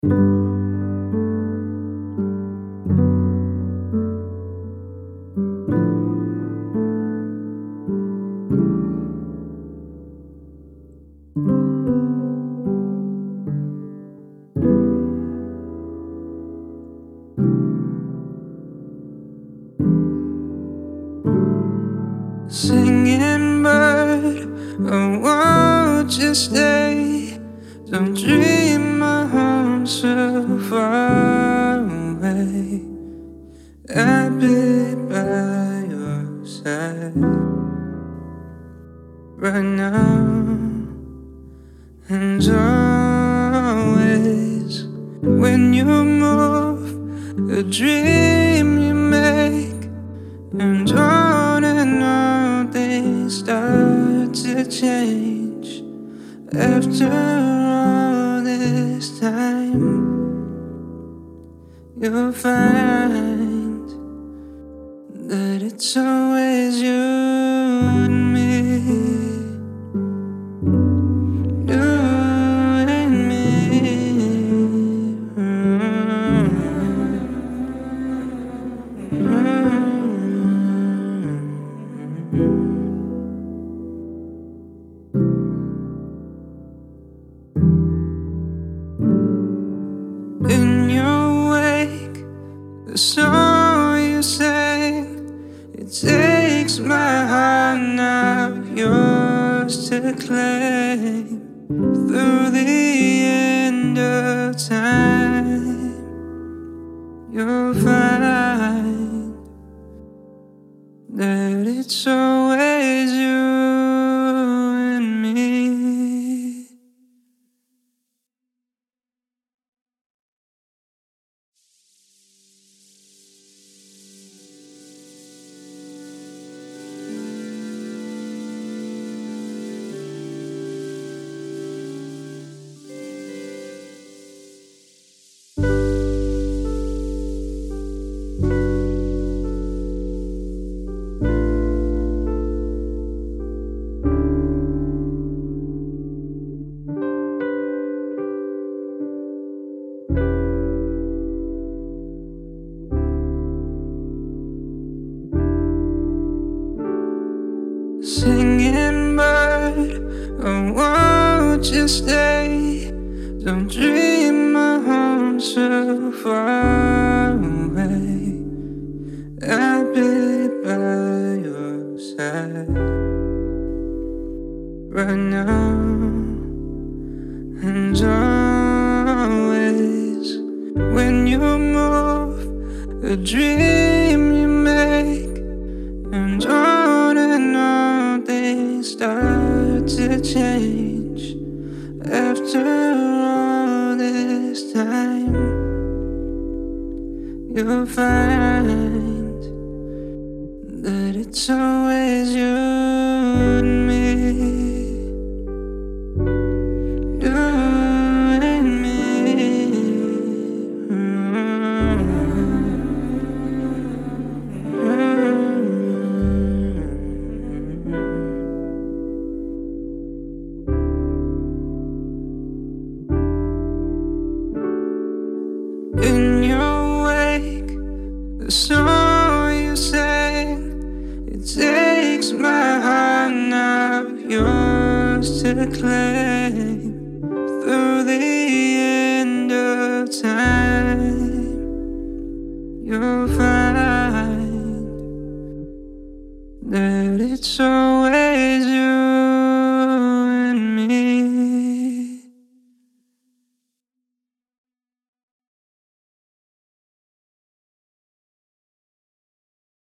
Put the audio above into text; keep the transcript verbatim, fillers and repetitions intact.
Singing bird, oh, won't you stay? Don't dream my home so far away. I'll be by your side right now and always. When you move, a dream you make, and on and on things start to change. After all this time, you'll find that it's always you and me. You and me. In your wake, the song you sang, it takes my heart now, yours to claim. Through the end of time, you'll find that it's always you and me. Singing bird, oh, won't you stay? Don't dream my home so far away. I'll be by your side right now and always. When you move, a dream you make, and on and on things start to change. After all this time, you'll find that it's always you and me. You and me. In your wake, the song you sang, it takes my heart now, yours to claim.